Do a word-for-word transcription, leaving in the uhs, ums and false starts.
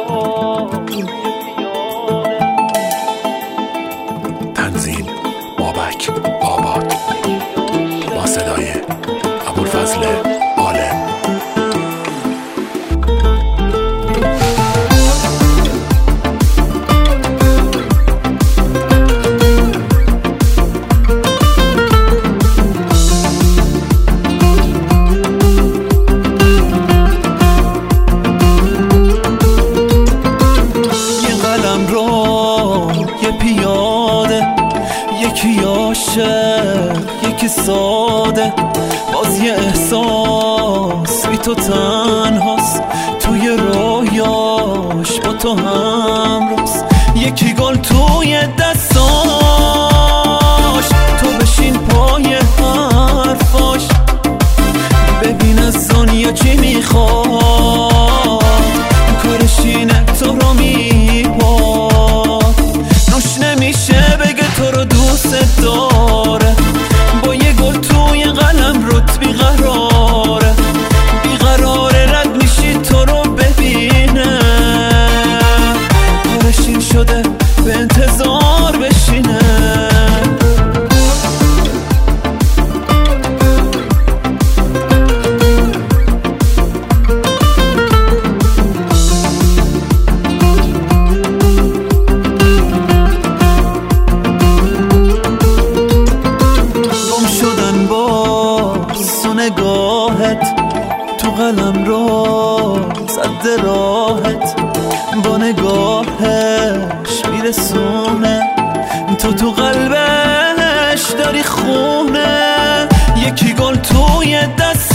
تنزیل بابک آباد با صدای ابوالفضل عالم. یکی عاشق یکی ساده، باز یه احساس بی تو تنهاست، توی رویاش با تو همراست. یکی گل توی دستاش، تو بشین پای حرفاش، ببین از دنیا چی میخواد، کارش اینه تو رو میباد. نوش نمیشه بگه تو رو دوست داره، با یه گل توی قلم روت بیقراره، بیقراره رد میشی تو رو ببینه، کارش این شده به انتظار بشینه. نگاهت تو قلم رو زده راحت، با نگاهش میرسونه، تو تو قلبش داری خونه. یکی گل توی دست